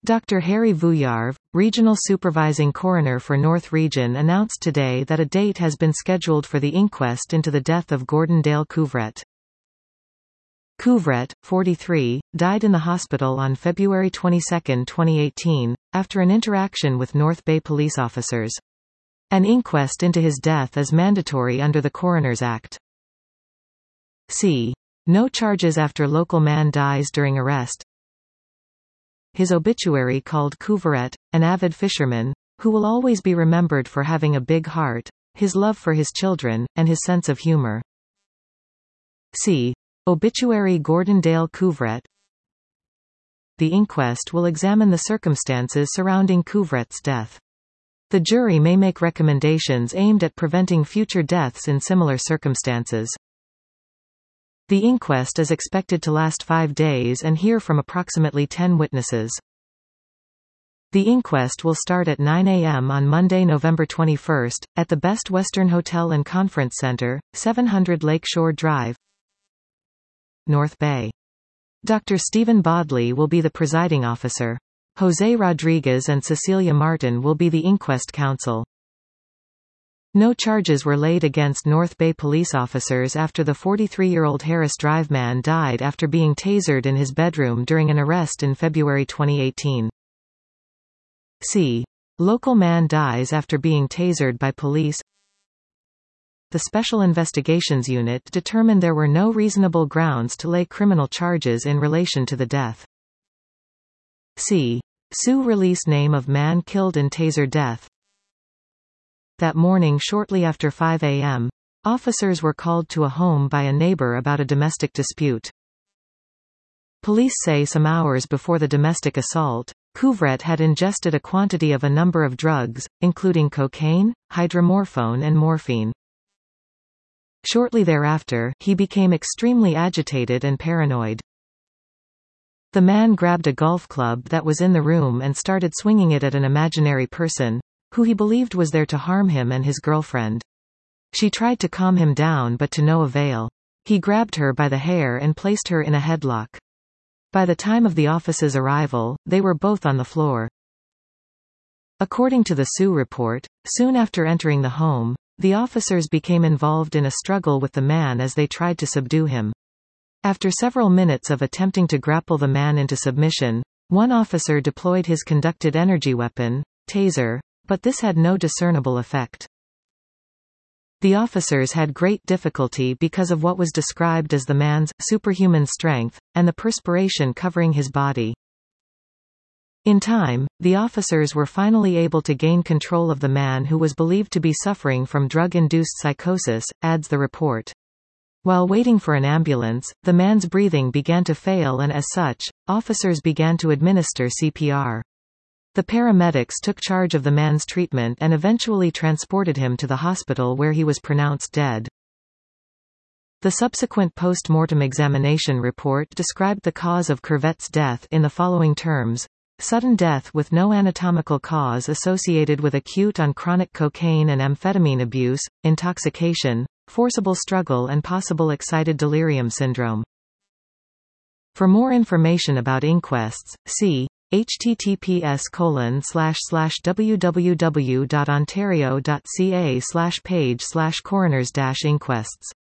Dr. Harry Vuyarv, Regional Supervising Coroner for North Region, announced today that a date has been scheduled for the inquest into the death of Gordon Dale Couvret. Couvret, 43, died in the hospital on February 22, 2018, after an interaction with North Bay police officers. An inquest into his death is mandatory under the Coroners Act. C. No charges after local man dies during arrest. His obituary called Couvret, an avid fisherman, who will always be remembered for having a big heart, his love for his children, and his sense of humor. C. Obituary Gordon Dale Couvret. The inquest will examine the circumstances surrounding Couvret's death. The jury may make recommendations aimed at preventing future deaths in similar circumstances. The inquest is expected to last 5 days and hear from approximately 10 witnesses. The inquest will start at 9 a.m. on Monday, November 21, at the Best Western Hotel and Conference Center, 700 Lakeshore Drive, North Bay. Dr. Stephen Bodley will be the presiding officer. Jose Rodriguez and Cecilia Martin will be the inquest counsel. No charges were laid against North Bay police officers after the 43-year-old Harris Drive man died after being tasered in his bedroom during an arrest in February 2018. C. Local man dies after being tasered by police. The Special Investigations Unit determined there were no reasonable grounds to lay criminal charges in relation to the death. C. Sioux release name of man killed in taser death. That morning shortly after 5 a.m., officers were called to a home by a neighbor about a domestic dispute. Police say some hours before the domestic assault, Couvret had ingested a quantity of a number of drugs, including cocaine, hydromorphone and morphine. Shortly thereafter, he became extremely agitated and paranoid. The man grabbed a golf club that was in the room and started swinging it at an imaginary person, who he believed was there to harm him and his girlfriend. She tried to calm him down but to no avail. He grabbed her by the hair and placed her in a headlock. By the time of the officer's arrival, they were both on the floor. According to the Sioux report, soon after entering the home, the officers became involved in a struggle with the man as they tried to subdue him. After several minutes of attempting to grapple the man into submission, one officer deployed his conducted energy weapon, taser, but this had no discernible effect. The officers had great difficulty because of what was described as the man's superhuman strength, and the perspiration covering his body. In time, the officers were finally able to gain control of the man who was believed to be suffering from drug-induced psychosis, adds the report. While waiting for an ambulance, the man's breathing began to fail and as such, officers began to administer CPR. The paramedics took charge of the man's treatment and eventually transported him to the hospital where he was pronounced dead. The subsequent post-mortem examination report described the cause of Couvret's death in the following terms: sudden death with no anatomical cause associated with acute on chronic cocaine and amphetamine abuse, intoxication, forcible struggle and possible excited delirium syndrome. For more information about inquests, see https://www.ontario.ca/page/coroners-inquests